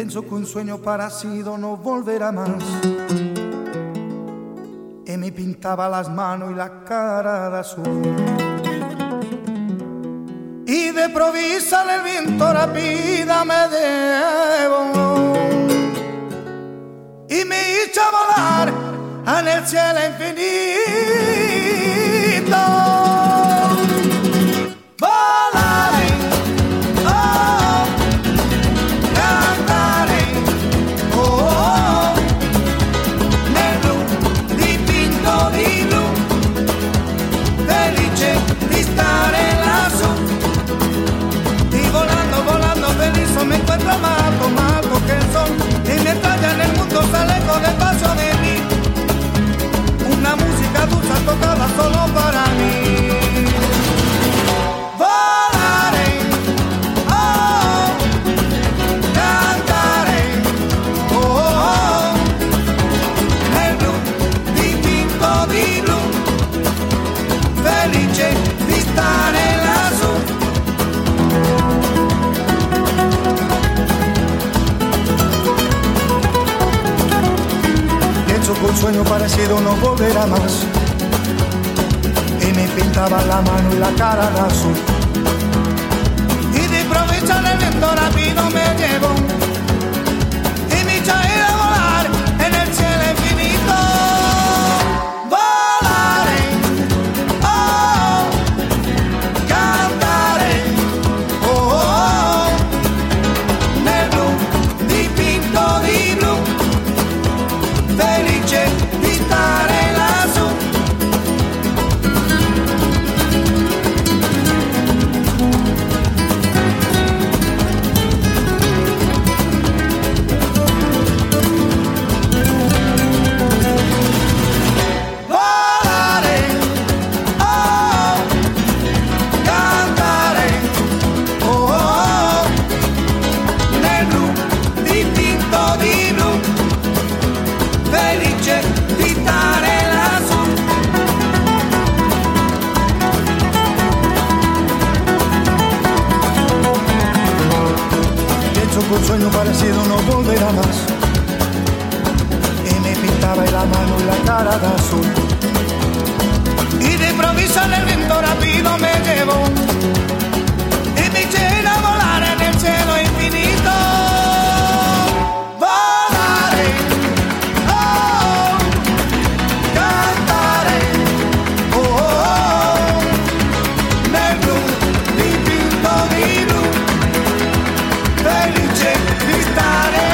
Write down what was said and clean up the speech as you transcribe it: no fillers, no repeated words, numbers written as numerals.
Pienso que un sueño parecido no volverá más. Y me pintaba las manos y la cara de azul. Y de improvisa el viento rápida me llevó y me hizo volar en el cielo infinito. Me encuentro amado, malo que el sol y me estalla en el mundo, sale con el paso de mí. Una música dulce tocada solo para mí. Volaré, oh, cantaré, oh, oh, nel blu dipinto di blu, felice di stare lassù. Con sueño parecido no volverá más. Y me pintaba la mano y la cara de azul. Y de improviso en el viento rápido me llevó y me hizo ir a volar en el cielo infinito. Volaré, oh, cantaré, oh, oh, nel blu dipinto di blu, felice di stare lassù. Volare, oh, cantare, oh, oh, nel blu dipinto di blu, felice di stare lassù. Pienso que un sueño parecido no volverá más. Y me pintaba la mano y la cara de azul. Y de improviso en el viento rápido me llevó y me hizo ir a volar en el cielo infinito. Felice di stare